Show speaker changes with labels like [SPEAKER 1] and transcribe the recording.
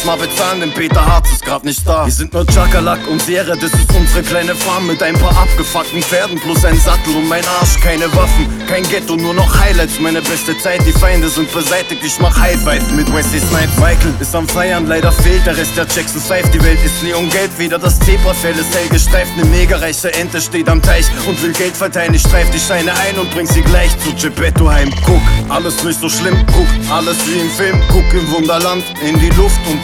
[SPEAKER 1] das mal bezahlen, denn Peter Harz ist grad nicht da. Wir sind nur Chakalak und Seere, das ist unsere kleine Farm mit ein paar abgefuckten Pferden plus ein Sattel und mein Arsch. Keine Waffen, kein Ghetto, nur noch Highlights, meine beste Zeit. Die Feinde sind beseitigt, ich mach High Five mit Wesley Snipes. Michael ist am Feiern, leider fehlt der Rest der Jackson 5. Die Welt ist Neon Geld, wieder das Zebrafell ist hell gestreift. Ne mega reiche Ente steht am Teich und will Geld verteilen. Ich streif die Scheine ein und bring sie gleich zu Geppetto heim. Guck, alles nicht so schlimm, guck, alles wie im Film. Guck im Wunderland, in die Luft und